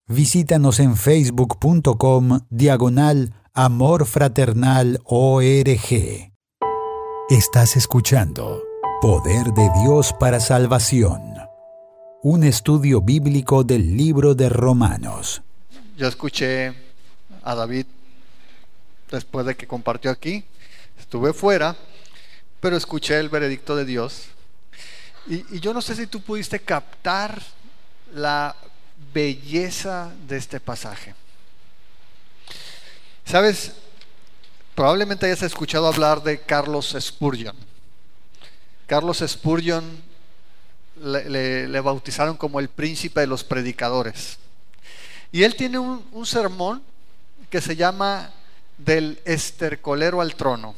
Visítanos en facebook.com/Amor Fraternal ORG. Estás escuchando Poder de Dios para Salvación, un estudio bíblico del libro de Romanos. Yo escuché a David después de que compartió aquí. Estuve fuera, pero escuché el veredicto de Dios. Y yo no sé si tú pudiste captar la belleza de este pasaje. ¿Sabes? Probablemente hayas escuchado hablar de Carlos Spurgeon. Carlos Spurgeon le bautizaron como el príncipe de los predicadores. Y él tiene un sermón que se llama Del estercolero al trono.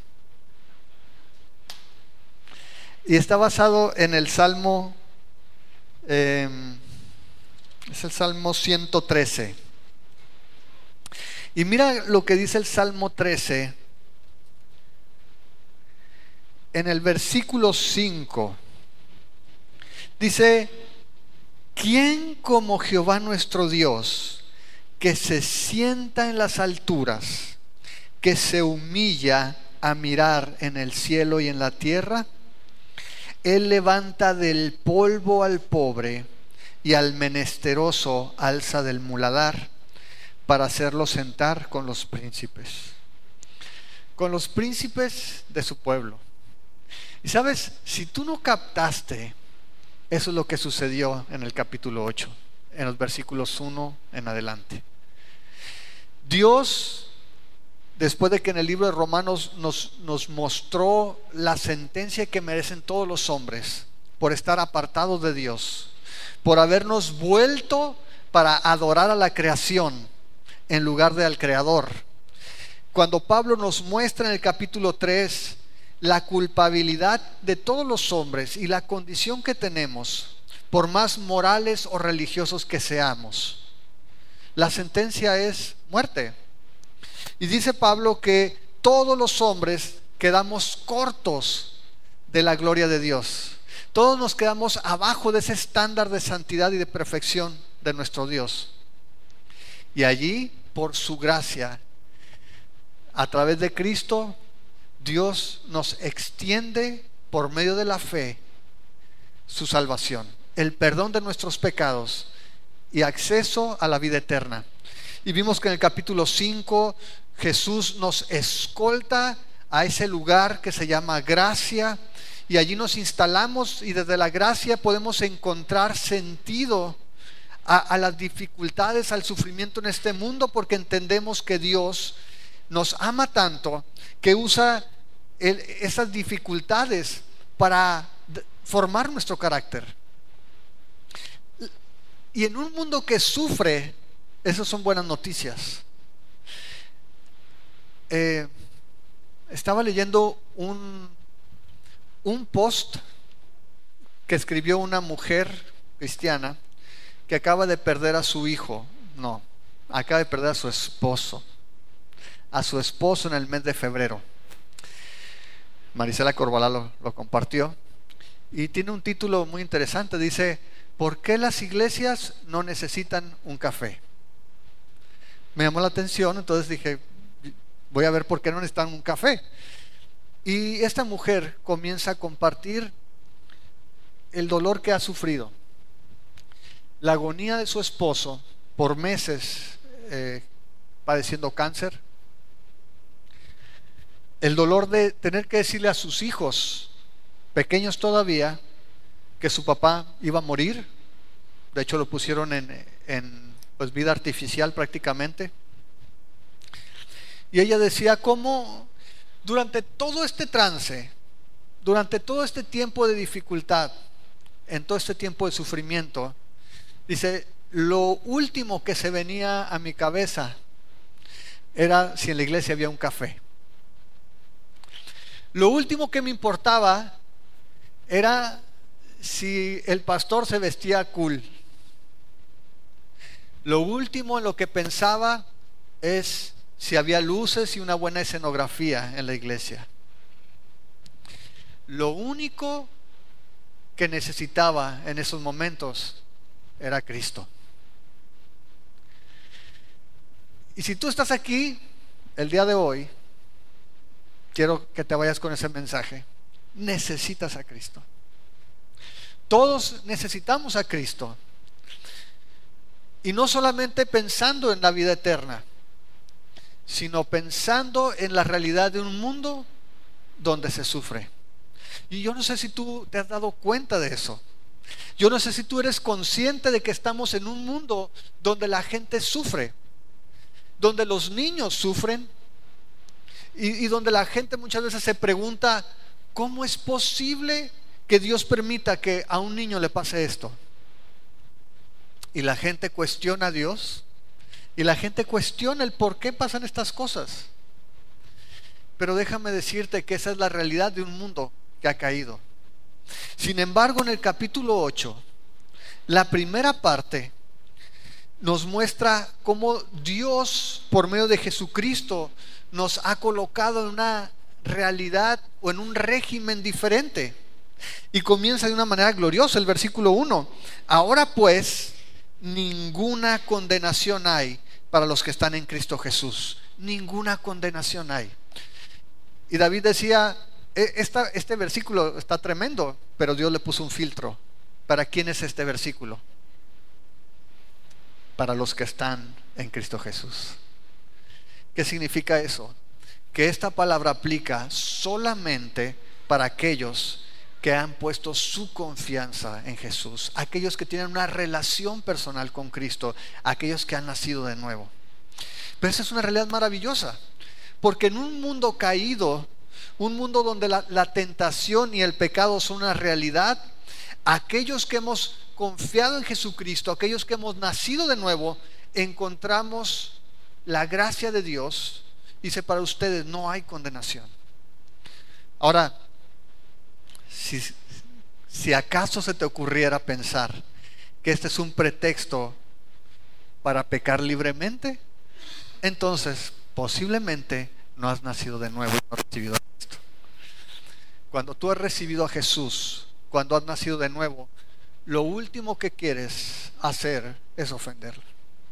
Y está basado en el Salmo, es el Salmo 113. Y mira lo que dice el Salmo 13 en el versículo 5. Dice: ¿quién como Jehová nuestro Dios, que se sienta en las alturas, que se humilla a mirar en el cielo y en la tierra? Él levanta del polvo al pobre y al menesteroso alza del muladar, para hacerlo sentar con los príncipes de su pueblo. Y sabes, si tú no captaste, eso es lo que sucedió en el capítulo 8, en los versículos 1 en adelante. Dios, después de que en el libro de Romanos nos mostró la sentencia que merecen todos los hombres por estar apartados de Dios, por habernos vuelto para adorar a la creación en lugar de al Creador. Cuando Pablo nos muestra en el capítulo 3 la culpabilidad de todos los hombres y la condición que tenemos, por más morales o religiosos que seamos, la sentencia es muerte. Y dice Pablo que todos los hombres quedamos cortos de la gloria de Dios. Todos nos quedamos abajo de ese estándar de santidad y de perfección de nuestro Dios. Y allí, por su gracia, a través de Cristo, Dios nos extiende por medio de la fe su salvación, el perdón de nuestros pecados y acceso a la vida eterna. Y vimos que en el capítulo 5 Jesús nos escolta a ese lugar que se llama gracia, y allí nos instalamos, y desde la gracia podemos encontrar sentido a las dificultades, al sufrimiento en este mundo, porque entendemos que Dios nos ama tanto que usa esas dificultades para formar nuestro carácter. Y en un mundo que sufre, esas son buenas noticias. Estaba leyendo un post que escribió una mujer cristiana que acaba de perder a su hijo. No, acaba de perder a su esposo en el mes de febrero. Marisela Corbalá lo compartió y tiene un título muy interesante. Dice: ¿por qué las iglesias no necesitan un café? Me llamó la atención, entonces dije, voy a ver por qué no necesitan un café. Y esta mujer comienza a compartir el dolor que ha sufrido, la agonía de su esposo por meses padeciendo cáncer, el dolor de tener que decirle a sus hijos, pequeños todavía, que su papá iba a morir. De hecho lo pusieron en vida artificial prácticamente. Y ella decía cómo durante todo este trance, durante todo este tiempo de dificultad, en todo este tiempo de sufrimiento, dice, lo último que se venía a mi cabeza era si en la iglesia había un café. Lo último que me importaba era si el pastor se vestía cool. Lo último en lo que pensaba es si había luces y una buena escenografía en la iglesia. Lo único que necesitaba en esos momentos era Cristo. Y si tú estás aquí el día de hoy, quiero que te vayas con ese mensaje. Necesitas a Cristo. Todos necesitamos a Cristo. Y no solamente pensando en la vida eterna, sino pensando en la realidad de un mundo donde se sufre. Y yo no sé si tú te has dado cuenta de eso. Yo no sé si tú eres consciente de que estamos en un mundo donde la gente sufre, donde los niños sufren y donde la gente muchas veces se pregunta, ¿cómo es posible que Dios permita que a un niño le pase esto? Y la gente cuestiona a Dios y la gente cuestiona el por qué pasan estas cosas. Pero déjame decirte que esa es la realidad de un mundo que ha caído. Sin embargo, en el capítulo 8, la primera parte nos muestra cómo Dios, por medio de Jesucristo, nos ha colocado en una realidad o en un régimen diferente. Y comienza de una manera gloriosa el versículo 1. Ahora pues, ninguna condenación hay para los que están en Cristo Jesús. Ninguna condenación hay. Y David decía, este versículo está tremendo, pero Dios le puso un filtro. ¿Para quién es este versículo? Para los que están en Cristo Jesús. ¿Qué significa eso? Que esta palabra aplica solamente para aquellos que han puesto su confianza en Jesús, aquellos que tienen una relación personal con Cristo, aquellos que han nacido de nuevo. Pero esa es una realidad maravillosa, porque en un mundo caído, un mundo donde la tentación y el pecado son una realidad, aquellos que hemos confiado en Jesucristo, aquellos que hemos nacido de nuevo, encontramos la gracia de Dios. Dice, para ustedes no hay condenación. Ahora, si acaso se te ocurriera pensar que este es un pretexto para pecar libremente, entonces posiblemente no has nacido de nuevo y no has recibido a Cristo. Cuando tú has recibido a Jesús, cuando has nacido de nuevo, lo último que quieres hacer es ofenderlo.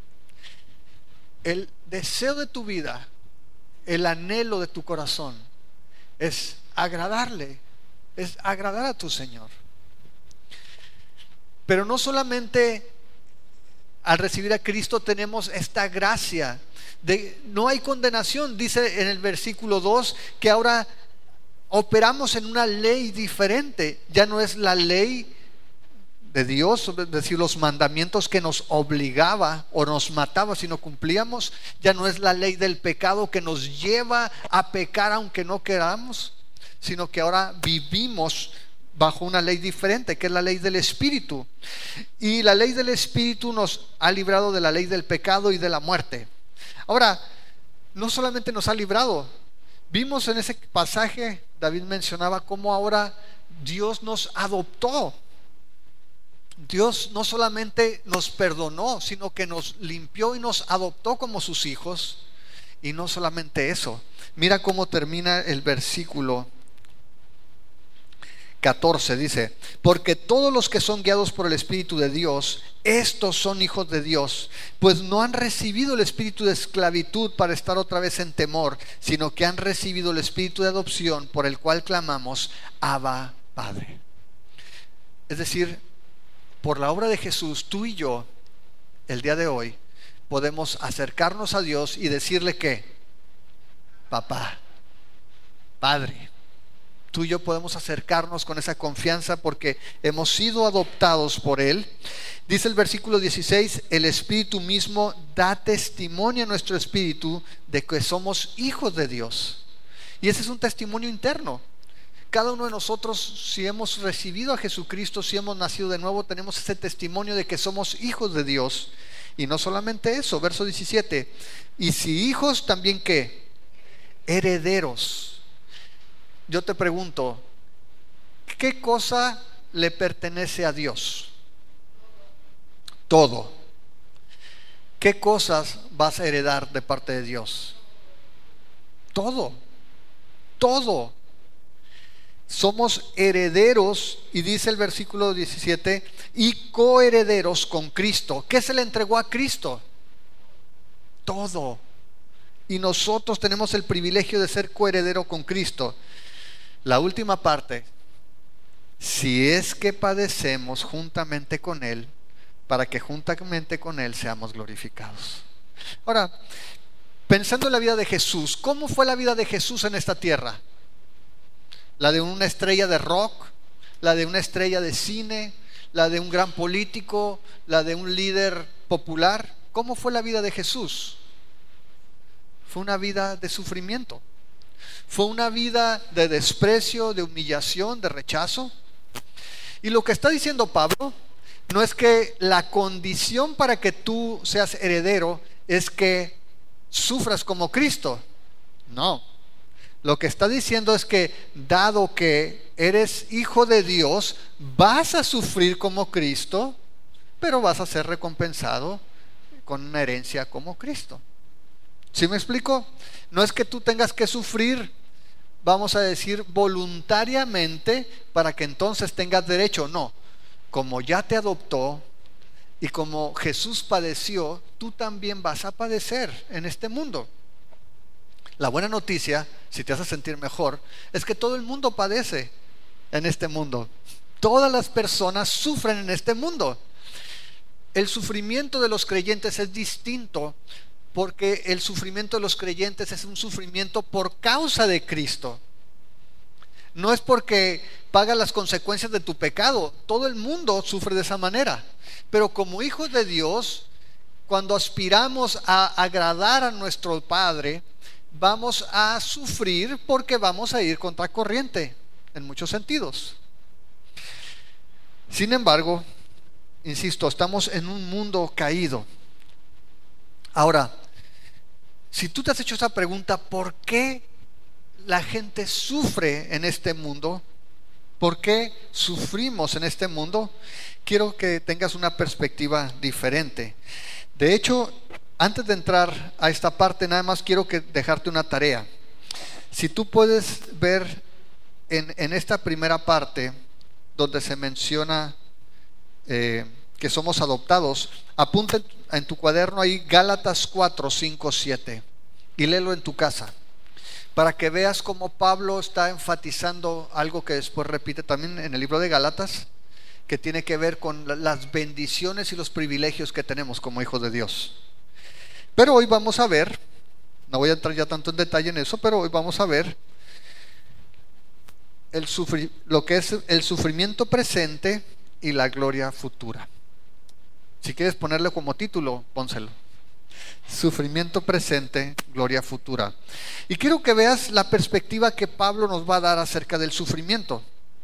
El deseo de tu vida, el anhelo de tu corazón es agradarle, es agradar a tu Señor. Pero no solamente al recibir a Cristo tenemos esta gracia de no hay condenación. Dice en el versículo 2 que ahora operamos en una ley diferente. Ya no es la ley de Dios, es decir, los mandamientos que nos obligaba o nos mataba si no cumplíamos. Ya no es la ley del pecado que nos lleva a pecar aunque no queramos, sino que ahora vivimos bajo una ley diferente, que es la ley del Espíritu. Y la ley del Espíritu nos ha librado de la ley del pecado y de la muerte. Ahora, no solamente nos ha librado, vimos en ese pasaje, David mencionaba cómo ahora Dios nos adoptó. Dios no solamente nos perdonó, sino que nos limpió y nos adoptó como sus hijos. Y no solamente eso, mira cómo termina el versículo 14, dice, porque todos los que son guiados por el Espíritu de Dios, estos son hijos de Dios, pues no han recibido el espíritu de esclavitud para estar otra vez en temor, sino que han recibido el espíritu de adopción por el cual clamamos, Abba, Padre. Es decir, por la obra de Jesús, tú y yo, el día de hoy, podemos acercarnos a Dios y decirle que, papá, Padre. Tú y yo podemos acercarnos con esa confianza porque hemos sido adoptados por Él. Dice el versículo 16, el Espíritu mismo da testimonio a nuestro espíritu de que somos hijos de Dios. Y ese es un testimonio interno. Cada uno de nosotros, si hemos recibido a Jesucristo, si hemos nacido de nuevo, tenemos ese testimonio de que somos hijos de Dios. Y no solamente eso, verso 17, y si hijos, también ¿qué? Herederos. Yo te pregunto, ¿qué cosa le pertenece a Dios? Todo. ¿Qué cosas vas a heredar de parte de Dios? Todo. Todo. Somos herederos, y dice el versículo 17, y coherederos con Cristo. ¿Qué se le entregó a Cristo? Todo. y nosotros tenemos el privilegio de ser coheredero con Cristo. La última parte, si es que padecemos juntamente con Él, para que juntamente con Él seamos glorificados. Ahora, pensando en la vida de Jesús, ¿cómo fue la vida de Jesús en esta tierra? ¿La de una estrella de rock? ¿La de una estrella de cine? ¿La de un gran político? ¿La de un líder popular? ¿Cómo fue la vida de Jesús? Fue una vida de sufrimiento. Fue una vida de desprecio, de humillación, de rechazo. Y lo que está diciendo Pablo no es que la condición para que tú seas heredero es que sufras como Cristo. No. Lo que está diciendo es que dado que eres hijo de Dios, vas a sufrir como Cristo, pero vas a ser recompensado con una herencia como Cristo. ¿Sí me explico? No es que tú tengas que sufrir, vamos a decir, voluntariamente para que entonces tengas derecho. No, como ya te adoptó y como Jesús padeció, tú también vas a padecer en este mundo. La buena noticia, si te hace sentir mejor, es que todo el mundo padece en este mundo. Todas las personas sufren en este mundo. El sufrimiento de los creyentes es distinto, porque el sufrimiento de los creyentes es un sufrimiento por causa de Cristo. No es porque paga las consecuencias de tu pecado. Todo el mundo sufre de esa manera. Pero como hijos de Dios, cuando aspiramos a agradar a nuestro Padre, vamos a sufrir porque vamos a ir contra corriente en muchos sentidos. Sin embargo, insisto, estamos en un mundo caído. Ahora, si tú te has hecho esa pregunta, ¿por qué la gente sufre en este mundo? ¿Por qué sufrimos en este mundo? Quiero que tengas una perspectiva diferente. De hecho, antes de entrar a esta parte, nada más quiero dejarte una tarea. Si tú puedes ver en esta primera parte, donde se menciona que somos adoptados, apunta en tu cuaderno ahí Gálatas 4, 5, 7 y léelo en tu casa, para que veas cómo Pablo está enfatizando algo que después repite también en el libro de Gálatas, que tiene que ver con las bendiciones y los privilegios que tenemos como hijos de Dios. Pero hoy vamos a ver, no voy a entrar ya tanto en detalle en eso, pero hoy vamos a ver lo que es el sufrimiento presente y la gloria futura. Si quieres ponerle como título, pónselo: sufrimiento presente, gloria futura. Y quiero que veas la perspectiva que Pablo nos va a dar acerca del sufrimiento.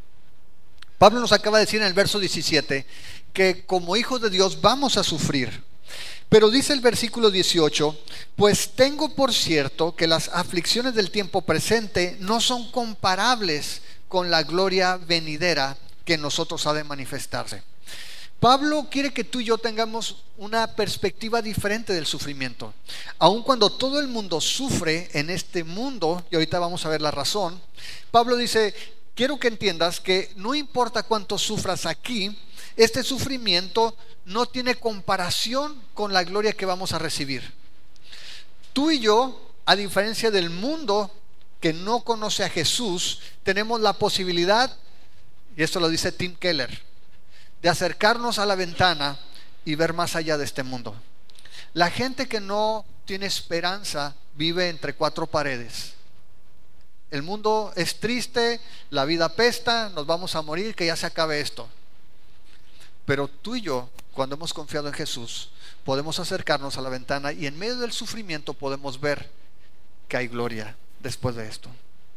Pablo nos acaba de decir en el verso 17 que como hijos de Dios vamos a sufrir. Pero dice el versículo 18: pues tengo por cierto que las aflicciones del tiempo presente no son comparables con la gloria venidera que en nosotros ha de manifestarse. Pablo quiere que tú y yo tengamos una perspectiva diferente del sufrimiento. Aun cuando todo el mundo sufre en este mundo, y ahorita vamos a ver la razón, Pablo dice: quiero que entiendas que no importa cuánto sufras aquí, este sufrimiento no tiene comparación con la gloria que vamos a recibir. Tú y yo, a diferencia del mundo que no conoce a Jesús, tenemos la posibilidad, y esto lo dice Tim Keller, de acercarnos a la ventana y ver más allá de este mundo. La gente que no tiene esperanza vive entre cuatro paredes. El mundo es triste, la vida apesta, nos vamos a morir, que ya se acabe esto. Pero tú y yo, cuando hemos confiado en Jesús, podemos acercarnos a la ventana y en medio del sufrimiento podemos ver que hay gloria después de esto.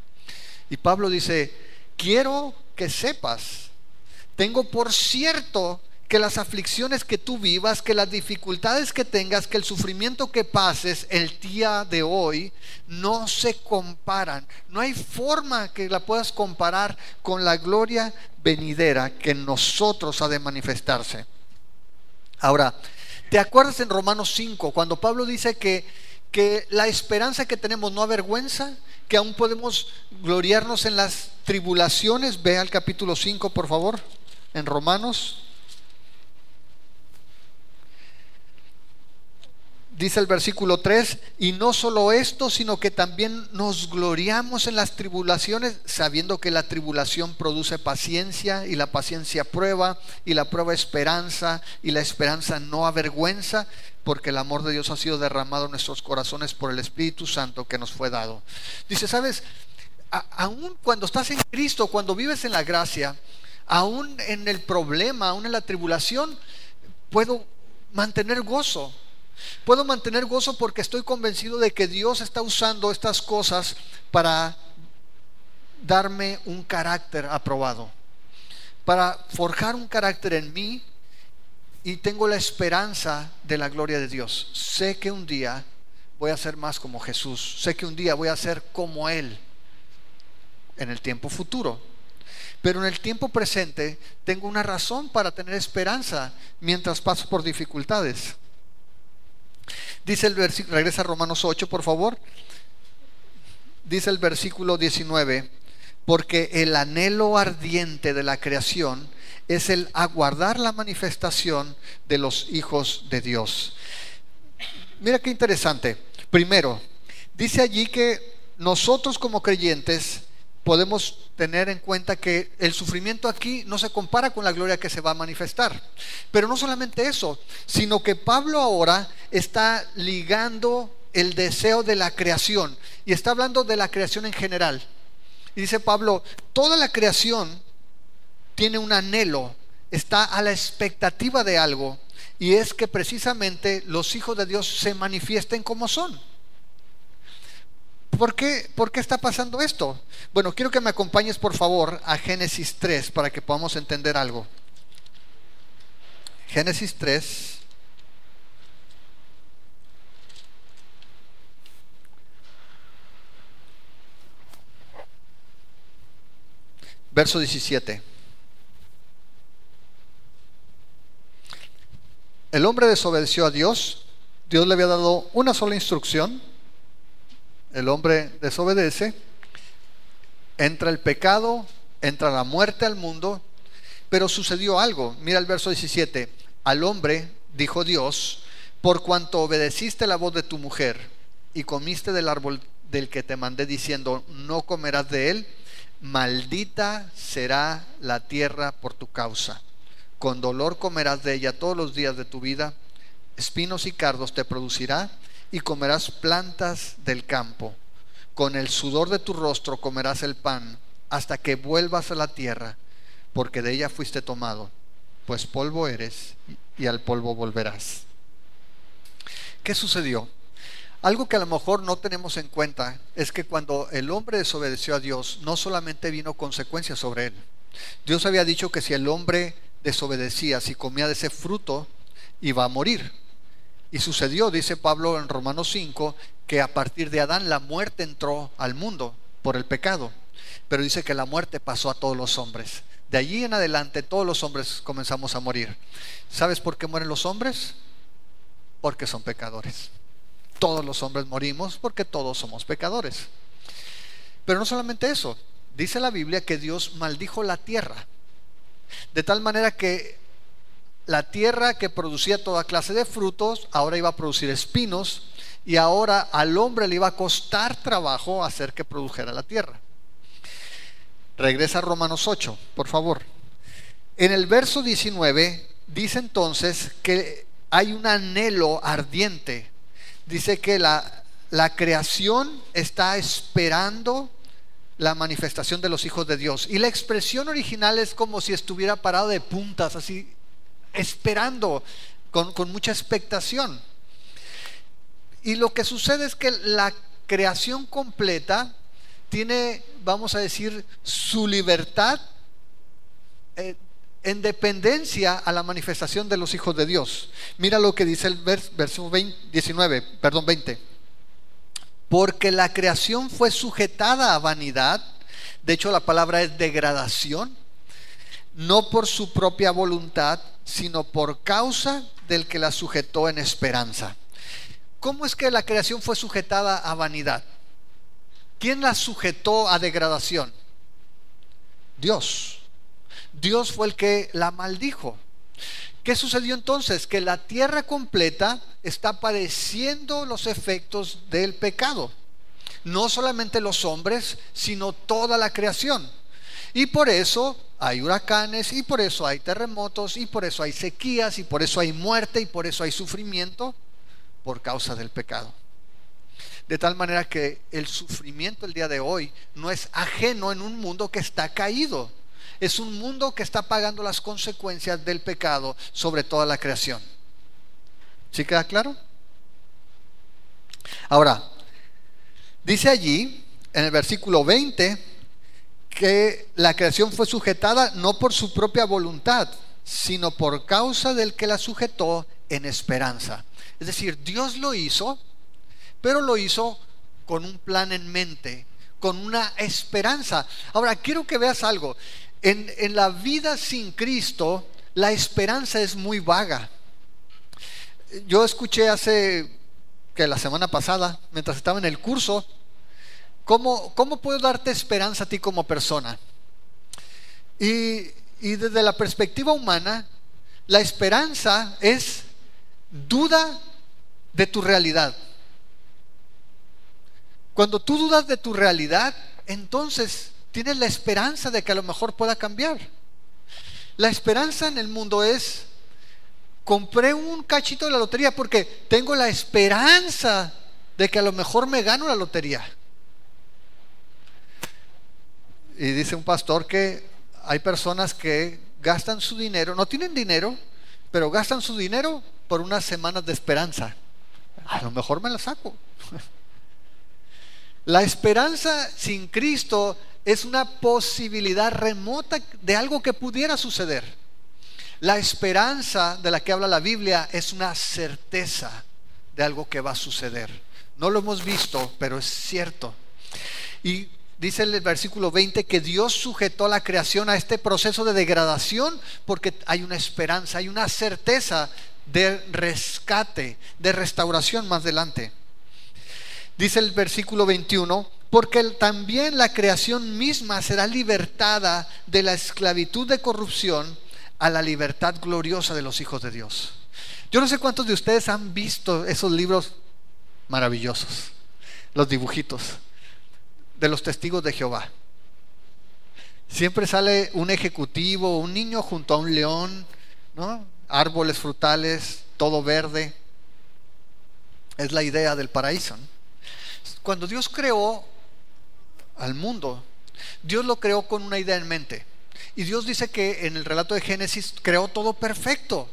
Y Pablo dice: quiero que sepas, tengo por cierto que las aflicciones que tú vivas, que las dificultades que tengas, que el sufrimiento que pases el día de hoy no se comparan. No hay forma que la puedas comparar con la gloria venidera que en nosotros ha de manifestarse. Ahora, ¿te acuerdas en Romanos 5 cuando Pablo dice que la esperanza que tenemos no avergüenza, que aún podemos gloriarnos en las tribulaciones? Ve al capítulo 5, por favor, en Romanos. Dice el versículo 3, y no solo esto, sino que también nos gloriamos en las tribulaciones, sabiendo que la tribulación produce paciencia, y la paciencia prueba, y la prueba esperanza, y la esperanza no avergüenza, porque el amor de Dios ha sido derramado en nuestros corazones por el Espíritu Santo que nos fue dado. Dice, ¿sabes? Aún cuando estás en Cristo, cuando vives en la gracia, aún en el problema, aún en la tribulación, puedo mantener gozo. Puedo mantener gozo porque estoy convencido de que Dios está usando estas cosas para darme un carácter aprobado, para forjar un carácter en mí, y tengo la esperanza de la gloria de Dios. Sé que un día voy a ser más como Jesús, sé que un día voy a ser como Él en el tiempo futuro. Pero en el tiempo presente tengo una razón para tener esperanza mientras paso por dificultades. Dice el versículo, regresa a Romanos 8 por favor. Dice el versículo 19, porque el anhelo ardiente de la creación es el aguardar la manifestación de los hijos de Dios. Mira qué interesante. Primero, dice allí que nosotros como creyentes podemos tener en cuenta que el sufrimiento aquí no se compara con la gloria que se va a manifestar. Pero no solamente eso, sino que Pablo ahora está ligando el deseo de la creación, y está hablando de la creación en general. Y dice Pablo, toda la creación tiene un anhelo, está a la expectativa de algo, y es que precisamente los hijos de Dios se manifiesten como son. ¿Por qué está pasando esto? Bueno, quiero que me acompañes por favor a Génesis 3 para que podamos entender algo. Génesis 3. Verso 17. El hombre desobedeció a Dios. Dios le había dado una sola instrucción. El hombre desobedece, entra el pecado, entra la muerte al mundo, pero sucedió algo. Mira el verso 17. Al hombre dijo Dios, por cuanto obedeciste la voz de tu mujer y comiste del árbol del que te mandé diciendo, no comerás de él, maldita será la tierra por tu causa. Con dolor comerás de ella todos los días de tu vida, espinos y cardos te producirá, y comerás plantas del campo. Con el sudor de tu rostro comerás el pan hasta que vuelvas a la tierra, porque de ella fuiste tomado, pues polvo eres y al polvo volverás. ¿Qué sucedió? Algo que a lo mejor no tenemos en cuenta es que cuando el hombre desobedeció a Dios, no solamente vino consecuencias sobre él. Dios había dicho que si el hombre desobedecía, si comía de ese fruto, iba a morir. Y sucedió, dice Pablo en Romanos 5, que a partir de Adán la muerte entró al mundo por el pecado. Pero dice que la muerte pasó a todos los hombres. De allí en adelante todos los hombres comenzamos a morir. ¿Sabes por qué mueren los hombres? Porque son pecadores. Todos los hombres morimos porque todos somos pecadores. Pero no solamente eso. Dice la Biblia que Dios maldijo la tierra, de tal manera que la tierra que producía toda clase de frutos ahora iba a producir espinos, y ahora al hombre le iba a costar trabajo hacer que produjera la tierra. Regresa a Romanos 8, por favor. En el verso 19 dice entonces que hay un anhelo ardiente. Dice que la creación está esperando la manifestación de los hijos de Dios. Y la expresión original es como si estuviera parado de puntas, así esperando con mucha expectación. Y lo que sucede es que la creación completa tiene, vamos a decir, su libertad en dependencia a la manifestación de los hijos de Dios. Mira lo que dice el verso 20. Porque la creación fue sujetada a vanidad, de hecho la palabra es degradación, no por su propia voluntad, sino por causa del que la sujetó en esperanza. ¿Cómo es que la creación fue sujetada a vanidad? ¿Quién la sujetó a degradación? Dios. Dios fue el que la maldijo. ¿Qué sucedió entonces? Que la tierra completa está padeciendo los efectos del pecado. No solamente los hombres, sino toda la creación. Y por eso hay huracanes, y por eso hay terremotos, y por eso hay sequías, y por eso hay muerte, y por eso hay sufrimiento, por causa del pecado. De tal manera que el sufrimiento el día de hoy no es ajeno en un mundo que está caído. Es un mundo que está pagando las consecuencias del pecado sobre toda la creación. ¿Sí queda claro? Ahora, dice allí, en el versículo 20, que la creación fue sujetada no por su propia voluntad, sino por causa del que la sujetó en esperanza. Es decir, Dios lo hizo, pero lo hizo con un plan en mente, con una esperanza. Ahora, quiero que veas algo. En la vida sin Cristo, la esperanza es muy vaga. Yo escuché la semana pasada, mientras estaba en el curso, ¿cómo puedo darte esperanza a ti como persona? Y desde la perspectiva humana, la esperanza es duda de tu realidad. Cuando tú dudas de tu realidad, entonces tienes la esperanza de que a lo mejor pueda cambiar. La esperanza en el mundo es: compré un cachito de la lotería porque tengo la esperanza de que a lo mejor me gano la lotería. Y dice un pastor que hay personas que gastan su dinero, no tienen dinero, pero gastan su dinero por unas semanas de esperanza. A lo mejor me la saco. La esperanza sin Cristo es una posibilidad remota de algo que pudiera suceder. La esperanza de la que habla la Biblia es una certeza de algo que va a suceder. No lo hemos visto, pero es cierto. Y dice el versículo 20 que Dios sujetó la creación a este proceso de degradación porque hay una esperanza, hay una certeza de rescate, de restauración más adelante. Dice el versículo 21, porque también la creación misma será libertada de la esclavitud de corrupción a la libertad gloriosa de los hijos de Dios. Yo no sé cuántos de ustedes han visto esos libros maravillosos, los dibujitos de los testigos de Jehová. Siempre sale un ejecutivo, un niño junto a un león, ¿no? Árboles frutales, todo verde. Es la idea del paraíso, ¿no? Cuando Dios creó al mundo, Dios lo creó con una idea en mente. Y Dios dice que en el relato de Génesis creó todo perfecto.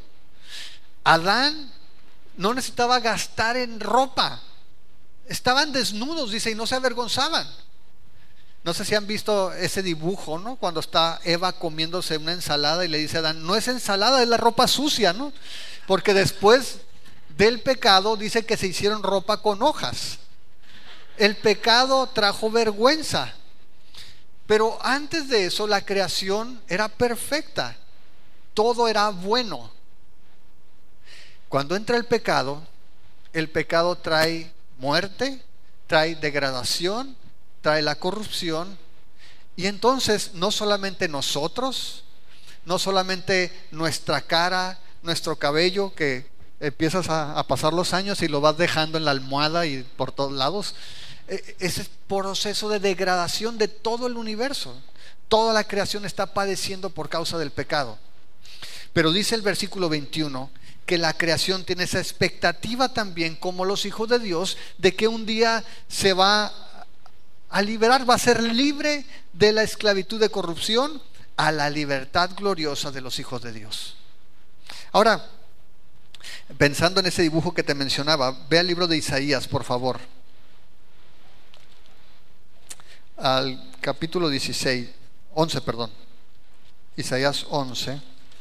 Adán no necesitaba gastar en ropa. Estaban desnudos, dice, y no se avergonzaban. No sé si han visto ese dibujo, ¿no? Cuando está Eva comiéndose una ensalada y le dice a Adán: no es ensalada, es la ropa sucia, ¿no? Porque después del pecado dice que se hicieron ropa con hojas. El pecado trajo vergüenza. Pero antes de eso la creación era perfecta. Todo era bueno. Cuando entra el pecado trae muerte, trae degradación, trae la corrupción. Y entonces no solamente nosotros, no solamente nuestra cara, nuestro cabello, que empiezas a pasar los años y lo vas dejando en la almohada y por todos lados. Ese proceso de degradación de todo el universo, toda la creación está padeciendo por causa del pecado. Pero dice el versículo 21 que la creación tiene esa expectativa también, como los hijos de Dios, de que un día se va a liberar, va a ser libre de la esclavitud de corrupción a la libertad gloriosa de los hijos de Dios. Ahora, pensando en ese dibujo que te mencionaba, ve al libro de Isaías, por favor, al capítulo 11, Isaías 11.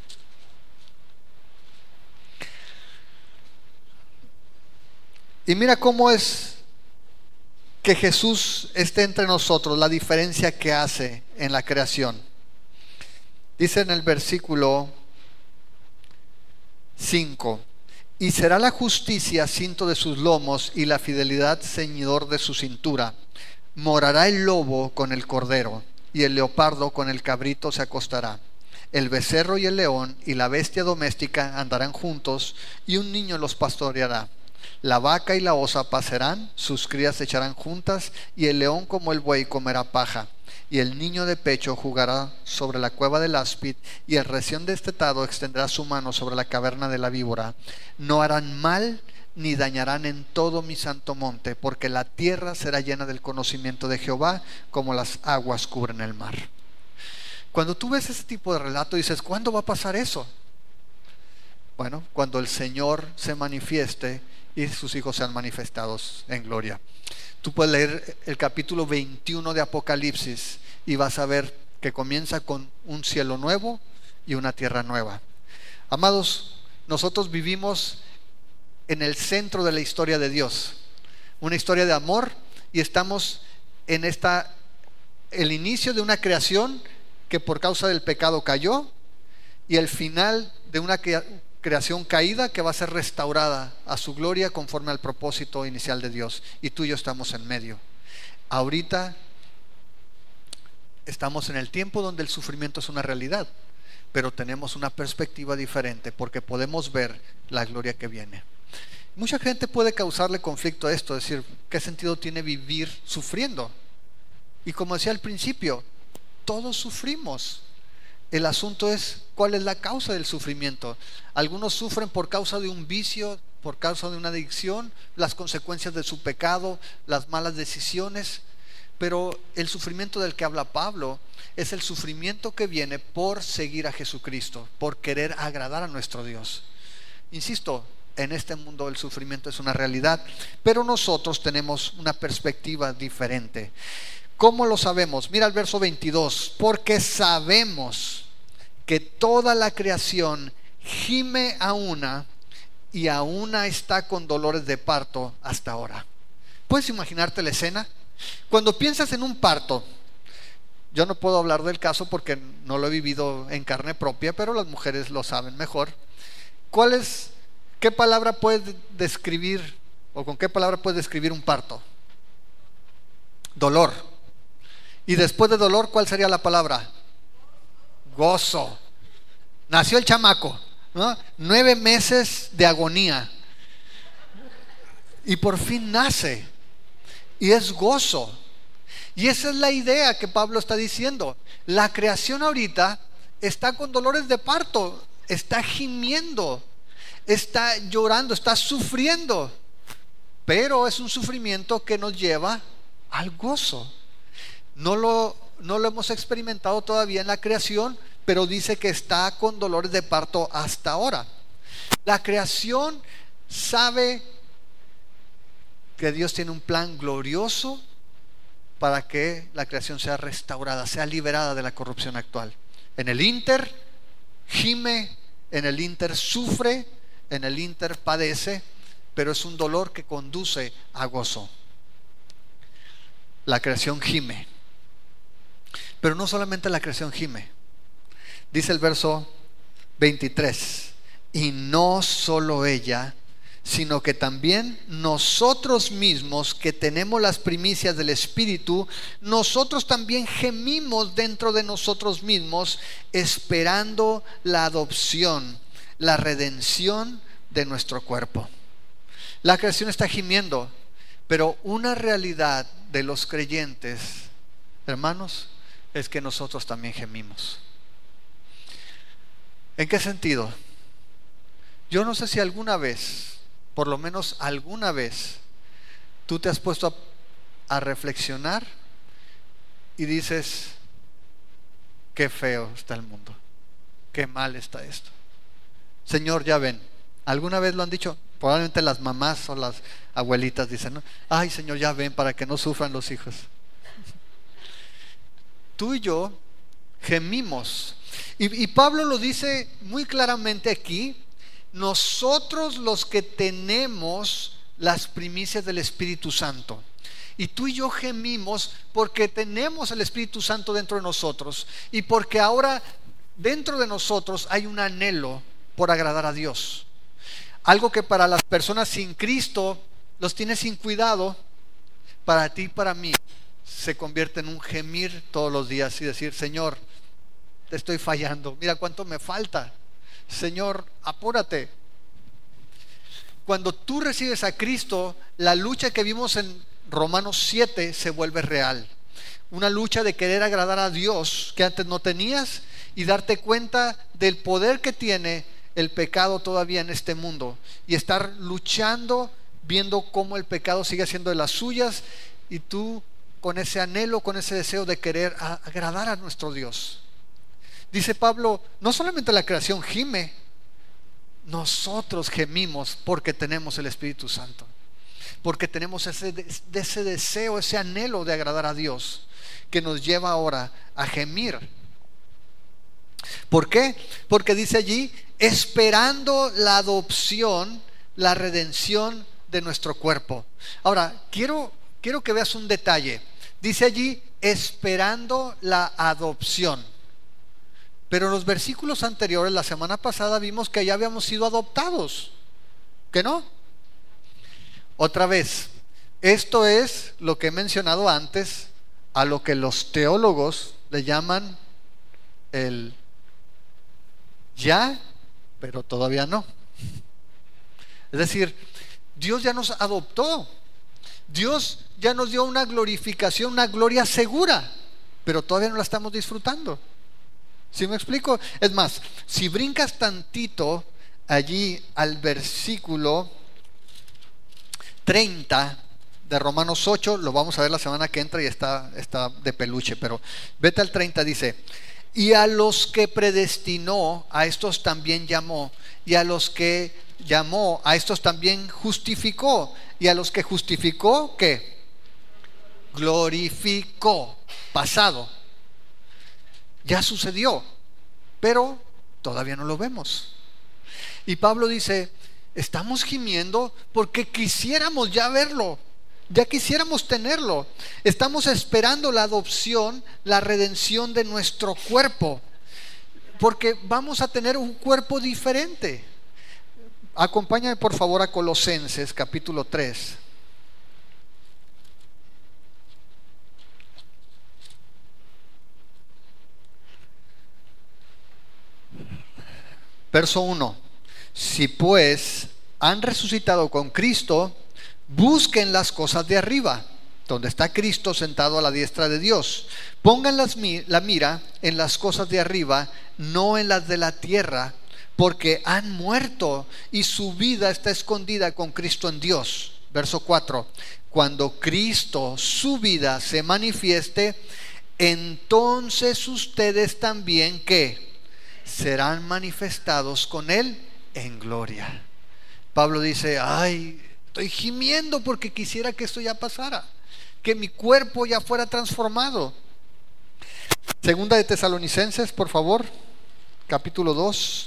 Y mira cómo es que Jesús esté entre nosotros, la diferencia que hace en la creación. Dice en el versículo 5: y será la justicia cinto de sus lomos y la fidelidad ceñidor de su cintura. Morará el lobo con el cordero y el leopardo con el cabrito se acostará. El becerro y el león y la bestia doméstica andarán juntos, y un niño los pastoreará. La vaca y la osa pasarán, sus crías se echarán juntas, y el león como el buey comerá paja. Y el niño de pecho jugará sobre la cueva del áspid, y el recién destetado extenderá su mano sobre la caverna de la víbora. No harán mal ni dañarán en todo mi santo monte, porque la tierra será llena del conocimiento de Jehová, como las aguas cubren el mar. Cuando tú ves ese tipo de relato, dices, ¿cuándo va a pasar eso? Bueno, cuando el Señor se manifieste y sus hijos sean manifestados en gloria. Tú puedes leer el capítulo 21 de Apocalipsis y vas a ver que comienza con un cielo nuevo y una tierra nueva. Amados, nosotros vivimos en el centro de la historia de Dios, una historia de amor, y estamos en el inicio de una creación que por causa del pecado cayó, y el final de una creación caída que va a ser restaurada a su gloria conforme al propósito inicial de Dios, y tú y yo estamos en medio. Ahorita estamos en el tiempo donde el sufrimiento es una realidad, pero tenemos una perspectiva diferente porque podemos ver la gloria que viene. Mucha gente puede causarle conflicto a esto, decir, ¿qué sentido tiene vivir sufriendo? Y como decía al principio, todos sufrimos. El asunto es cuál es la causa del sufrimiento. Algunos sufren por causa de un vicio, por causa de una adicción, las consecuencias de su pecado, las malas decisiones. Pero el sufrimiento del que habla Pablo es el sufrimiento que viene por seguir a Jesucristo, por querer agradar a nuestro Dios. Insisto, en este mundo el sufrimiento es una realidad, pero nosotros tenemos una perspectiva diferente. ¿Cómo lo sabemos? Mira el verso 22. Porque sabemos que toda la creación gime a una, y a una está con dolores de parto hasta ahora. ¿Puedes imaginarte la escena? Cuando piensas en un parto, yo no puedo hablar del caso porque no lo he vivido en carne propia, pero las mujeres lo saben mejor. ¿Qué palabra puedes describir, o con qué palabra puedes describir un parto? Dolor. Y después de dolor, ¿cuál sería la palabra? Gozo. Nació el chamaco, ¿no? 9 meses de agonía, y por fin nace, y es gozo. Y esa es la idea que Pablo está diciendo. La creación ahorita está con dolores de parto, está gimiendo, está llorando, está sufriendo, pero es un sufrimiento que nos lleva al gozo. No lo hemos experimentado todavía en la creación, pero dice que está con dolores de parto hasta ahora. La creación sabe que Dios tiene un plan glorioso para que la creación sea restaurada, sea liberada de la corrupción actual. En el ínter gime, en el ínter sufre, en el ínter padece, pero es un dolor que conduce a gozo. La creación gime. Pero no solamente la creación gime. Dice el verso 23, y no solo ella, sino que también nosotros mismos, que tenemos las primicias del Espíritu, nosotros también gemimos dentro de nosotros mismos, esperando la adopción, la redención de nuestro cuerpo. La creación está gimiendo, pero una realidad de los creyentes, hermanos, es que nosotros también gemimos. ¿En qué sentido? Yo no sé si alguna vez, por lo menos alguna vez, tú te has puesto a reflexionar y dices, qué feo está el mundo, qué mal está esto. Señor, ya ven. ¿Alguna vez lo han dicho? Probablemente las mamás o las abuelitas dicen, ¿no? Ay, Señor, ya ven, para que no sufran los hijos. Tú y yo gemimos, y Pablo lo dice muy claramente aquí. Nosotros los que tenemos las primicias del Espíritu Santo, y tú y yo gemimos porque tenemos el Espíritu Santo dentro de nosotros, y porque ahora dentro de nosotros hay un anhelo por agradar a Dios. Algo que para las personas sin Cristo los tiene sin cuidado, para ti y para mí se convierte en un gemir todos los días y decir, Señor, te estoy fallando, mira cuánto me falta. Señor, apúrate. Cuando tú recibes a Cristo, la lucha que vimos en Romanos 7 se vuelve real. Una lucha de querer agradar a Dios que antes no tenías y darte cuenta del poder que tiene el pecado todavía en este mundo y estar luchando, viendo cómo el pecado sigue haciendo de las suyas y tú con ese anhelo, con ese deseo de querer agradar a nuestro Dios. Dice Pablo, no solamente la creación gime, nosotros gemimos porque tenemos el Espíritu Santo, porque tenemos ese deseo, ese anhelo de agradar a Dios que nos lleva ahora a gemir. ¿Por qué? Porque dice allí, esperando la adopción, la redención de nuestro cuerpo. Ahora, quiero que veas un detalle. Dice allí, esperando la adopción. Pero en los versículos anteriores, la semana pasada, vimos que ya habíamos sido adoptados. ¿Que no? Otra vez, esto es lo que he mencionado antes, a lo que los teólogos le llaman el ya, pero todavía no. Es decir, Dios ya nos adoptó. Dios ya nos dio una glorificación, una gloria segura, pero todavía no la estamos disfrutando. ¿Sí me explico? Es más, si brincas tantito allí al versículo 30 de Romanos 8, lo vamos a ver la semana que entra y está de peluche, pero vete al 30, dice: y a los que predestinó, a estos también llamó, y a los que llamó, a estos también justificó, y a los que justificó, ¿qué? Glorificó. Pasado. Ya sucedió, pero todavía no lo vemos. Y Pablo dice, estamos gimiendo porque quisiéramos ya verlo, ya quisiéramos tenerlo. Estamos esperando la adopción, la redención de nuestro cuerpo, porque vamos a tener un cuerpo diferente. Acompáñame por favor a Colosenses capítulo 3. Verso 1. Si pues han resucitado con Cristo, busquen las cosas de arriba, donde está Cristo sentado a la diestra de Dios. Pongan la mira en las cosas de arriba, no en las de la tierra, porque han muerto y su vida está escondida con Cristo en Dios. Verso 4. Cuando Cristo, su vida, se manifieste, entonces ustedes también, ¿qué? Serán manifestados con Él en gloria. Pablo dice, ay, estoy gimiendo porque quisiera que esto ya pasara, que mi cuerpo ya fuera transformado. Segunda de Tesalonicenses, por favor, capítulo 2.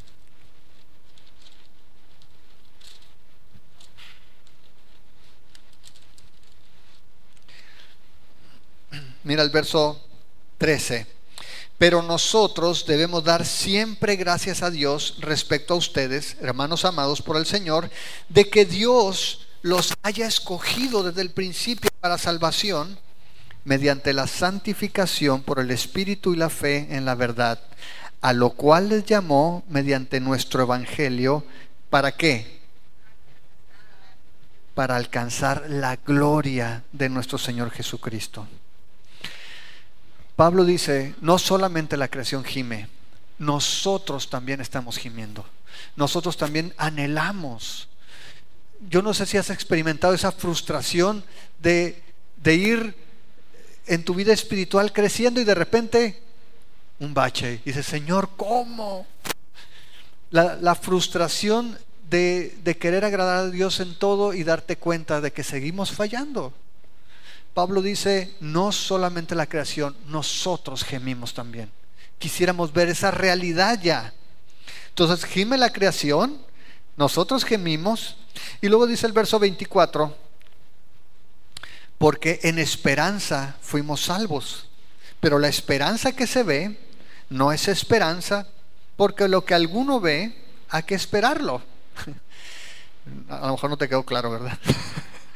Mira el verso 13. Pero nosotros debemos dar siempre gracias a Dios respecto a ustedes, hermanos amados por el Señor, de que Dios los haya escogido desde el principio para salvación, mediante la santificación por el Espíritu y la fe en la verdad, a lo cual les llamó mediante nuestro Evangelio. ¿Para qué? Para alcanzar la gloria de nuestro Señor Jesucristo. Pablo dice, no solamente la creación gime, nosotros también estamos gimiendo. Nosotros también anhelamos. Yo no sé si has experimentado esa frustración de ir en tu vida espiritual creciendo y de repente un bache. Y dices, Señor, ¿cómo? La frustración de querer agradar a Dios en todo y darte cuenta de que seguimos fallando. Pablo dice, no solamente la creación, nosotros gemimos también. Quisiéramos ver esa realidad ya. Entonces gime la creación, nosotros gemimos. Y luego dice el verso 24, porque en esperanza fuimos salvos. Pero la esperanza que se ve no es esperanza, porque lo que alguno ve hay que esperarlo. A lo mejor no te quedó claro, ¿verdad?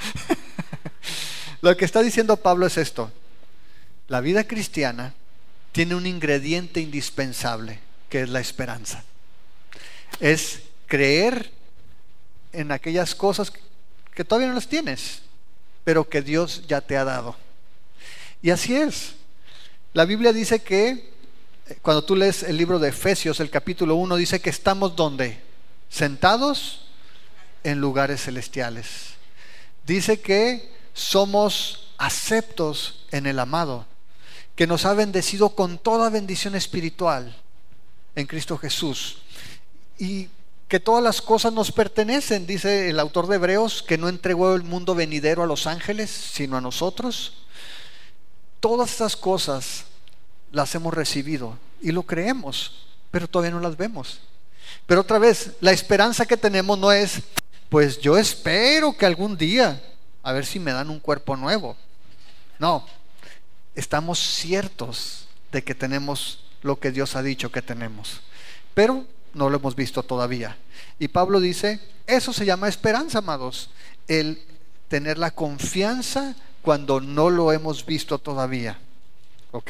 Lo que está diciendo Pablo es esto: la vida cristiana tiene un ingrediente indispensable, que es la esperanza. Es creer en aquellas cosas que todavía no las tienes, pero que Dios ya te ha dado. Y así es. La Biblia dice que, cuando tú lees el libro de Efesios, el capítulo 1, dice que estamos ¿dónde? Sentados en lugares celestiales. Dice que somos aceptos en el amado, que nos ha bendecido con toda bendición espiritual en Cristo Jesús, y que todas las cosas nos pertenecen. Dice el autor de Hebreos que no entregó el mundo venidero a los ángeles, sino a nosotros. Todas estas cosas las hemos recibido y lo creemos, pero todavía no las vemos. Pero otra vez, la esperanza que tenemos no es, pues yo espero que algún día, a ver si me dan un cuerpo nuevo. No, estamos ciertos de que tenemos lo que Dios ha dicho que tenemos, pero no lo hemos visto todavía. Y Pablo dice, eso se llama esperanza, amados, el tener la confianza cuando no lo hemos visto todavía. ¿Ok?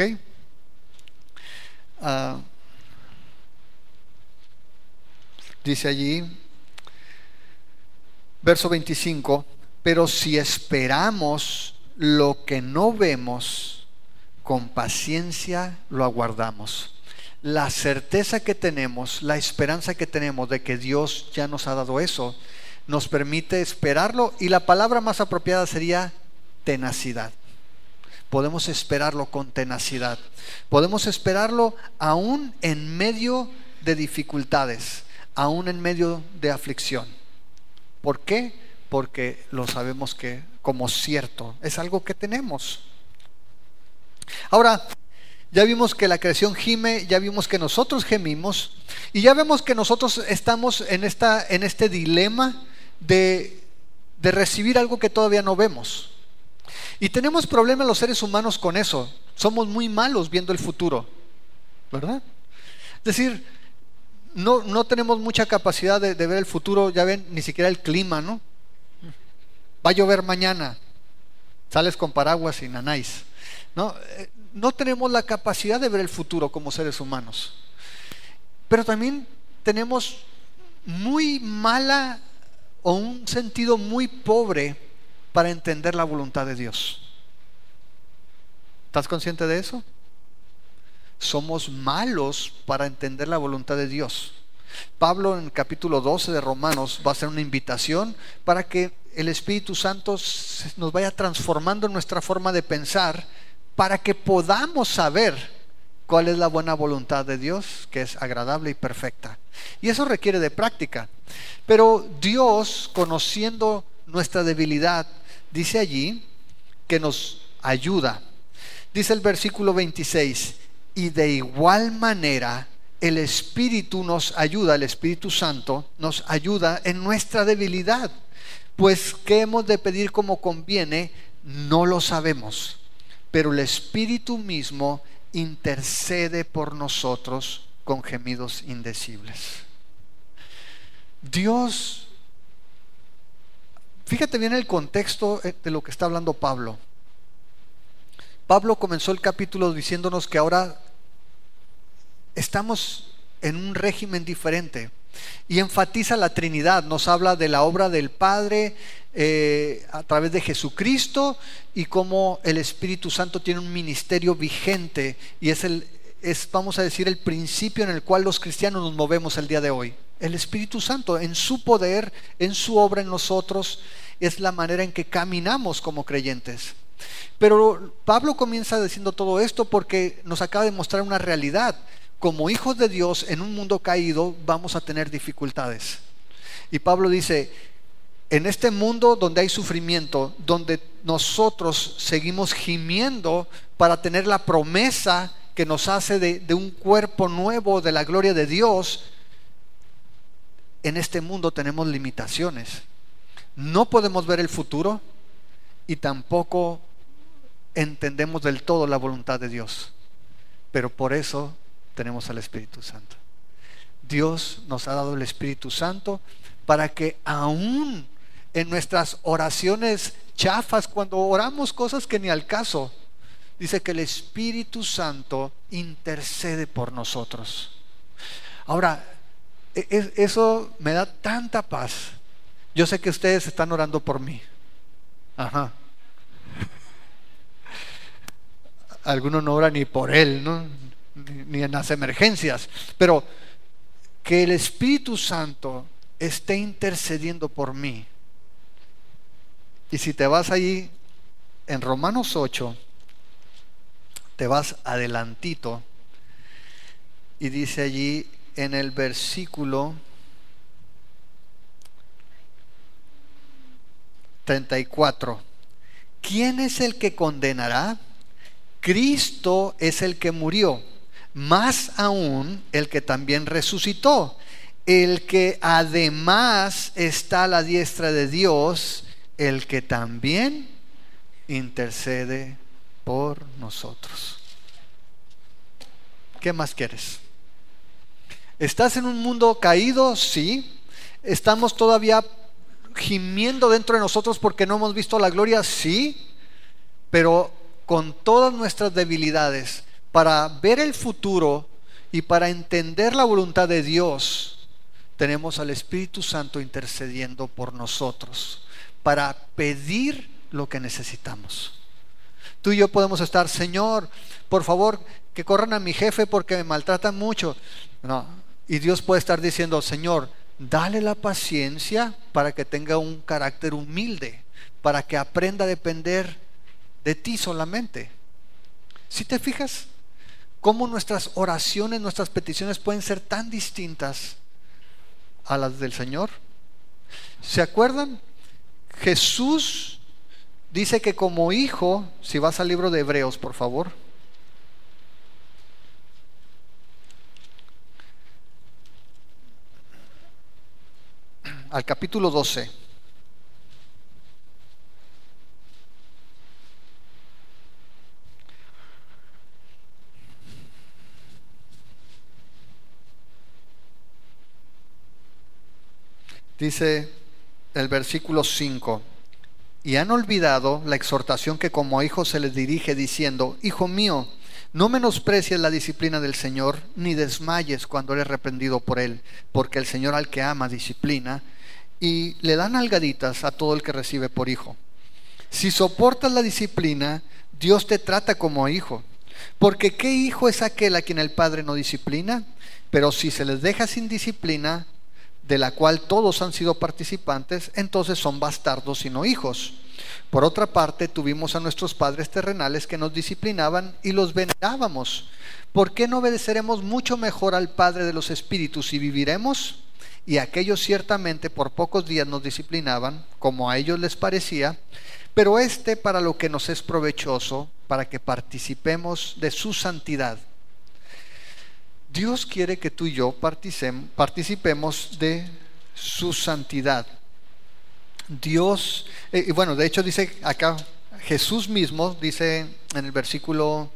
Dice allí, verso 25, pero si esperamos lo que no vemos, con paciencia lo aguardamos. La certeza que tenemos, la esperanza que tenemos de que Dios ya nos ha dado eso, nos permite esperarlo, y la palabra más apropiada sería tenacidad. Podemos esperarlo con tenacidad. Podemos esperarlo aún en medio de dificultades, aún en medio de aflicción. ¿Por qué? Porque lo sabemos que como cierto, es algo que tenemos. Ahora, ya vimos que la creación gime, ya vimos que nosotros gemimos, y ya vemos que nosotros estamos en este dilema de recibir algo que todavía no vemos. Y tenemos problemas los seres humanos con eso. Somos muy malos viendo el futuro, ¿verdad? Es decir, no tenemos mucha capacidad de ver el futuro. Ya ven, ni siquiera el clima, ¿no? Va a llover mañana, sales con paraguas y nanáis, ¿no? No tenemos la capacidad de ver el futuro como seres humanos. Pero también tenemos muy mala, o un sentido muy pobre para entender la voluntad de Dios. ¿Estás consciente de eso? Somos malos para entender la voluntad de Dios. Pablo en el capítulo 12 de Romanos va a hacer una invitación para que el Espíritu Santo nos vaya transformando en nuestra forma de pensar, para que podamos saber cuál es la buena voluntad de Dios, que es agradable y perfecta. Y eso requiere de práctica. Pero Dios, conociendo nuestra debilidad, dice allí que nos ayuda. Dice el versículo 26, y de igual manera el Espíritu nos ayuda, el Espíritu Santo nos ayuda en nuestra debilidad. Pues ¿qué hemos de pedir como conviene? No lo sabemos, pero el Espíritu mismo intercede por nosotros con gemidos indecibles. Dios, fíjate bien el contexto de lo que está hablando Pablo. Pablo comenzó el capítulo diciéndonos que ahora estamos en un régimen diferente, y enfatiza la Trinidad. Nos habla de la obra del Padre a través de Jesucristo, y cómo el Espíritu Santo tiene un ministerio vigente, y es vamos a decir, el principio en el cual los cristianos nos movemos el día de hoy. El Espíritu Santo, en su poder, en su obra en nosotros, es la manera en que caminamos como creyentes. Pero Pablo comienza diciendo todo esto porque nos acaba de mostrar una realidad. Como hijos de Dios en un mundo caído vamos a tener dificultades. Y Pablo dice, en este mundo donde hay sufrimiento, donde nosotros seguimos gimiendo para tener la promesa que nos hace de un cuerpo nuevo, de la gloria de Dios, en este mundo tenemos limitaciones. No podemos ver el futuro, y tampoco entendemos del todo la voluntad de Dios. Pero por eso tenemos al Espíritu Santo. Dios nos ha dado el Espíritu Santo para que aún en nuestras oraciones chafas, cuando oramos cosas que ni al caso, dice que el Espíritu Santo intercede por nosotros. Ahora, eso me da tanta paz. Yo sé que ustedes están orando por mí. Ajá. Algunos no oran ni por él, ¿no? Ni en las emergencias. Pero que el Espíritu Santo esté intercediendo por mí. Y si te vas ahí en Romanos 8, te vas adelantito y dice allí en el versículo 34, ¿quién es el que condenará? Cristo es el que murió, más aún el que también resucitó, el que además está a la diestra de Dios, el que también intercede por nosotros. ¿Qué más quieres? ¿Estás en un mundo caído? Sí. ¿Estamos todavía gimiendo dentro de nosotros porque no hemos visto la gloria? Sí. Pero con todas nuestras debilidades, para ver el futuro y para entender la voluntad de Dios, tenemos al Espíritu Santo intercediendo por nosotros, para pedir lo que necesitamos. Tú y yo podemos estar, Señor, por favor, que corran a mi jefe porque me maltratan mucho. No. Y Dios puede estar diciendo, Señor, dale la paciencia para que tenga un carácter humilde, para que aprenda a depender de ti solamente. ¿Sí te fijas cómo nuestras oraciones, nuestras peticiones pueden ser tan distintas a las del Señor? ¿Se acuerdan? Jesús dice que como hijo, si vas al libro de Hebreos, por favor, al capítulo 12. Dice el versículo 5: y han olvidado la exhortación que como a hijos se les dirige, diciendo, Hijo mío, no menosprecies la disciplina del Señor, ni desmayes cuando eres reprendido por Él, porque el Señor al que ama disciplina, y le dan nalgaditas a todo el que recibe por hijo. Si soportas la disciplina, Dios te trata como hijo, porque ¿qué hijo es aquel a quien el Padre no disciplina? Pero si se les deja sin disciplina, de la cual todos han sido participantes, entonces son bastardos y no hijos. Por otra parte, tuvimos a nuestros padres terrenales que nos disciplinaban y los venerábamos. ¿Por qué no obedeceremos mucho mejor al Padre de los Espíritus y viviremos? Y aquellos ciertamente por pocos días nos disciplinaban, como a ellos les parecía, pero para lo que nos es provechoso, para que participemos de su santidad. Dios quiere que tú y yo participemos de su santidad. Dios, y bueno, de hecho dice acá, Jesús mismo dice en el versículo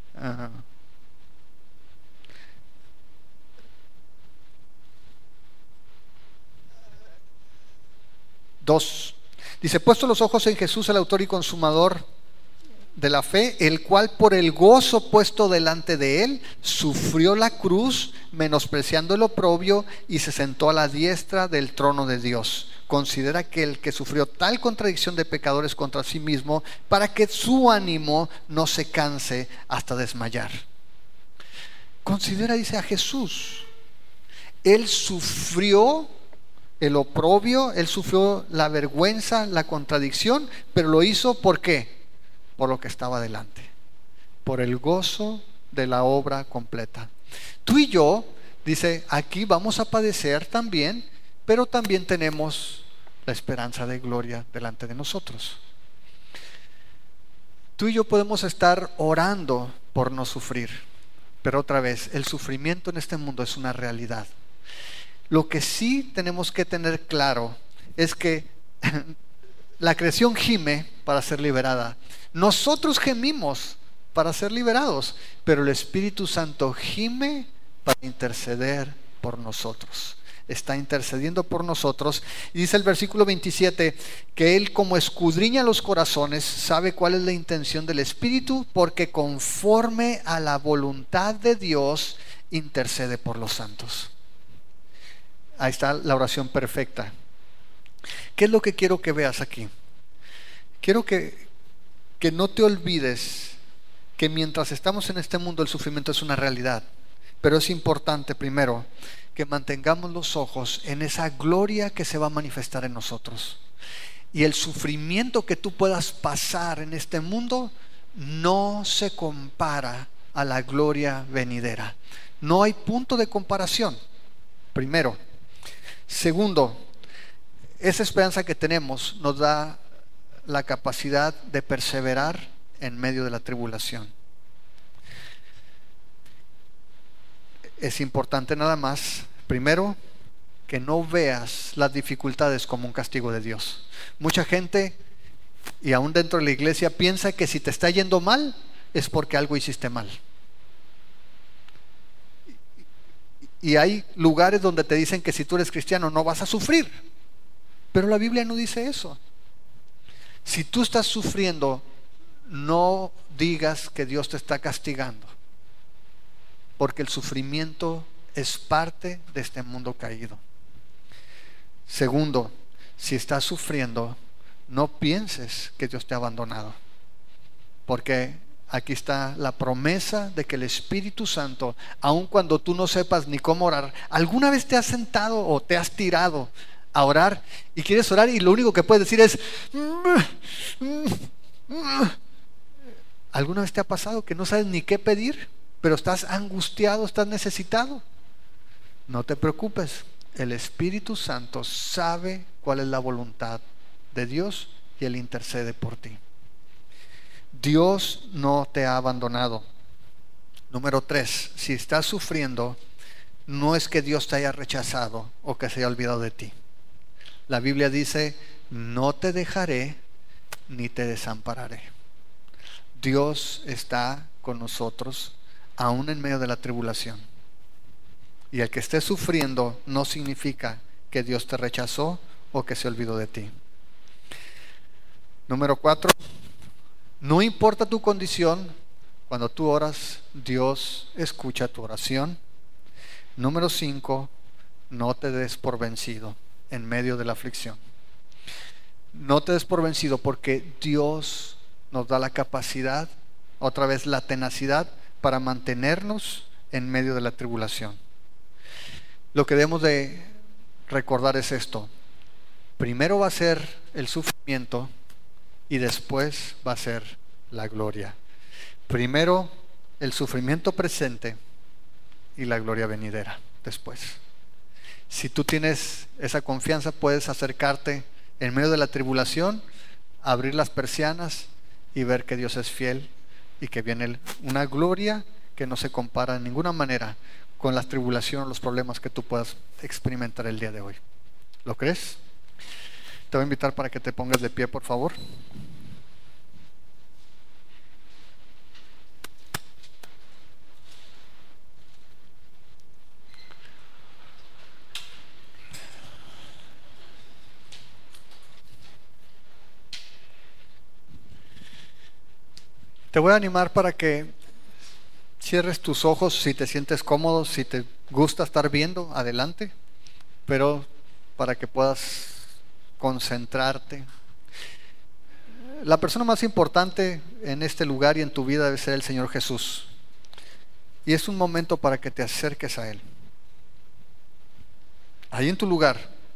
2, dice, puesto los ojos en Jesús, el autor y consumador de la fe, el cual por el gozo puesto delante de él sufrió la cruz, menospreciando el oprobio, y se sentó a la diestra del trono de Dios. Considera aquel que sufrió tal contradicción de pecadores contra sí mismo, para que su ánimo no se canse hasta desmayar. Considera, dice, a Jesús. Él sufrió el oprobio, él sufrió la vergüenza, la contradicción, pero lo hizo ¿por qué? Por lo que estaba delante, por el gozo de la obra completa. Tú y yo, dice, aquí vamos a padecer también, pero también tenemos la esperanza de gloria delante de nosotros. Tú y yo podemos estar orando por no sufrir, pero otra vez, el sufrimiento en este mundo es una realidad. Lo que sí tenemos que tener claro es que la creación gime para ser liberada. Nosotros gemimos para ser liberados, pero el Espíritu Santo gime para interceder por nosotros. está intercediendo por nosotros. Y dice el versículo 27 que Él, como escudriña los corazones, sabe cuál es la intención del Espíritu, porque conforme a la voluntad de Dios intercede por los santos. Ahí está la oración perfecta. ¿Qué es lo que quiero que veas aquí? Quiero que no te olvides que mientras estamos en este mundo el sufrimiento es una realidad, pero es importante primero que mantengamos los ojos en esa gloria que se va a manifestar en nosotros. Y el sufrimiento que tú puedas pasar en este mundo no se compara a la gloria venidera. No hay punto de comparación, primero. Segundo, esa esperanza que tenemos nos da la capacidad de perseverar en medio de la tribulación. Es importante nada más, primero, que no veas las dificultades como un castigo de Dios. Mucha gente, y aún dentro de la iglesia, piensa que si te está yendo mal es porque algo hiciste mal. Y hay lugares donde te dicen que si tú eres cristiano no vas a sufrir, pero la Biblia no dice eso. Si tú estás sufriendo, no digas que Dios te está castigando, porque el sufrimiento es parte de este mundo caído. Segundo, si estás sufriendo, no pienses que Dios te ha abandonado, porque aquí está la promesa de que el Espíritu Santo, aun cuando tú no sepas ni cómo orar, ¿alguna vez te has sentado o te has tirado a orar y quieres orar y lo único que puedes decir es ¿alguna vez te ha pasado que no sabes ni qué pedir, pero estás angustiado, estás necesitado? No te preocupes, el Espíritu Santo sabe cuál es la voluntad de Dios y Él intercede por ti. Dios no te ha abandonado. Número 3, si estás sufriendo, no es que Dios te haya rechazado o que se haya olvidado de ti. La Biblia dice, no te dejaré ni te desampararé. Dios está con nosotros aún en medio de la tribulación. Y el que esté sufriendo no significa que Dios te rechazó o que se olvidó de ti. Número 4, no importa tu condición, cuando tú oras, Dios escucha tu oración. Número 5, no te des por vencido en medio de la aflicción. No te des por vencido porque Dios nos da la capacidad, otra vez la tenacidad, para mantenernos en medio de la tribulación. Lo que debemos de recordar es esto: primero va a ser el sufrimiento y después va a ser la gloria. Primero el sufrimiento presente y la gloria venidera después. Si tú tienes esa confianza, puedes acercarte en medio de la tribulación, abrir las persianas y ver que Dios es fiel y que viene una gloria que no se compara en ninguna manera con las tribulaciones, los problemas que tú puedas experimentar el día de hoy. ¿Lo crees? Te voy a invitar para que te pongas de pie, por favor. Te voy a animar para que cierres tus ojos si te sientes cómodo, si te gusta estar viendo, adelante, pero para que puedas concentrarte. La persona más importante en este lugar y en tu vida debe ser el Señor Jesús. Y es un momento para que te acerques a Él. Ahí en tu lugar,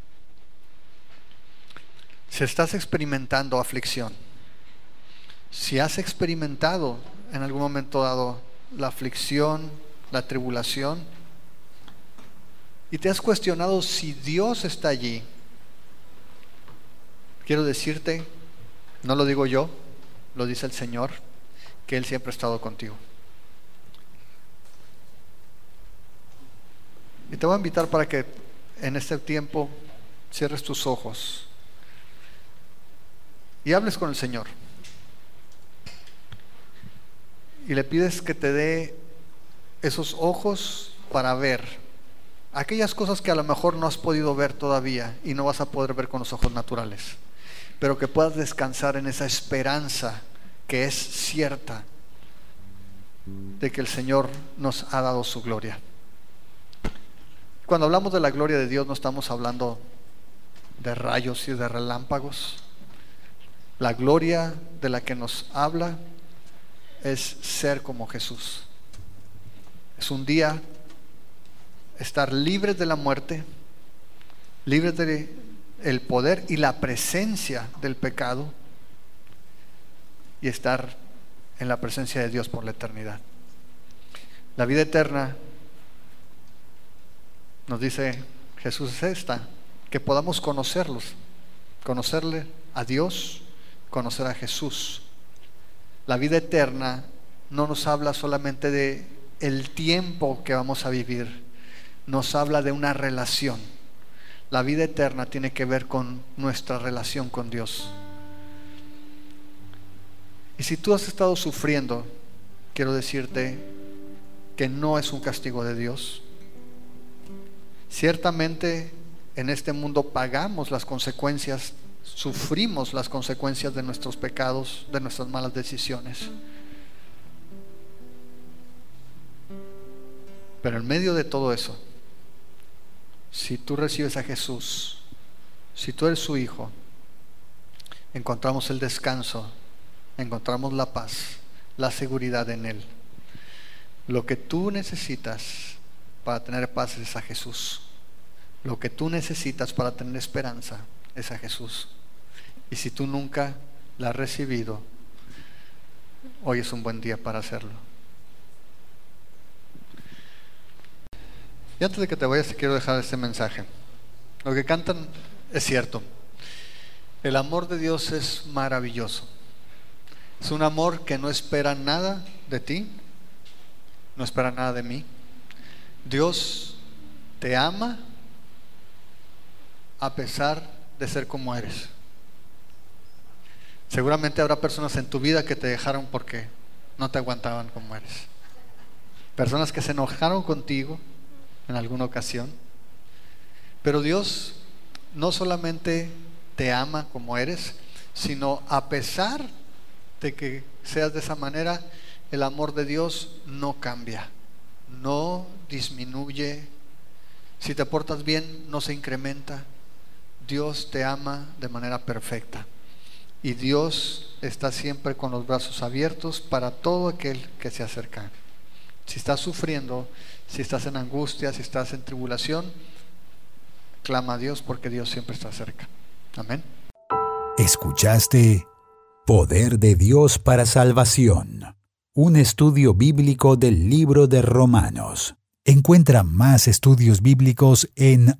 si estás experimentando aflicción, si has experimentado en algún momento dado la aflicción, la tribulación, y te has cuestionado si Dios está allí, quiero decirte, no lo digo yo, lo dice el Señor, que Él siempre ha estado contigo. Y te voy a invitar para que en este tiempo cierres tus ojos y hables con el Señor. Y le pides que te dé esos ojos para ver Aquellas cosas que a lo mejor no has podido ver todavía y no vas a poder ver con los ojos naturales, pero que puedas descansar en esa esperanza que es cierta de que el Señor nos ha dado su gloria. Cuando hablamos de la gloria de Dios, no estamos hablando de rayos y de relámpagos. La gloria de la que nos habla es ser como Jesús. Es un día estar libres de la muerte, libres del poder y la presencia del pecado, y estar en la presencia de Dios por la eternidad. La vida eterna, nos dice Jesús, es esta: que podamos conocerle a Dios, conocer a Jesús. La vida eterna no nos habla solamente de el tiempo que vamos a vivir, nos habla de una relación. La vida eterna tiene que ver con nuestra relación con Dios. Y si tú has estado sufriendo, quiero decirte que no es un castigo de Dios. Ciertamente en este mundo pagamos las consecuencias, sufrimos las consecuencias de nuestros pecados, de nuestras malas decisiones. Pero en medio de todo eso, si tú recibes a Jesús, si tú eres su hijo, encontramos el descanso, encontramos la paz, la seguridad en Él. Lo que tú necesitas para tener paz es a Jesús. Lo que tú necesitas para tener esperanza es a Jesús. Y si tú nunca la has recibido, hoy es un buen día para hacerlo. Y antes de que te vayas, te quiero dejar este mensaje. Lo que cantan es cierto. El amor de Dios es maravilloso. Es un amor que no espera nada de ti, no espera nada de mí. Dios te ama a pesar de ser como eres. Seguramente habrá personas en tu vida que te dejaron porque no te aguantaban como eres. Personas que se enojaron contigo en alguna ocasión. Pero Dios no solamente te ama como eres, sino a pesar de que seas de esa manera, el amor de Dios no cambia, no disminuye. Si te portas bien, no se incrementa. Dios te ama de manera perfecta. Y Dios está siempre con los brazos abiertos para todo aquel que se acerca. Si estás sufriendo, si estás en angustia, si estás en tribulación, clama a Dios, porque Dios siempre está cerca. Amén. Escuchaste Poder de Dios para Salvación, un estudio bíblico del libro de Romanos. Encuentra más estudios bíblicos en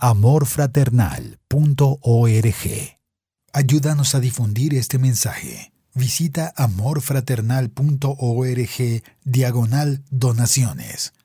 amorfraternal.org. Ayúdanos a difundir este mensaje. Visita amorfraternal.org/donaciones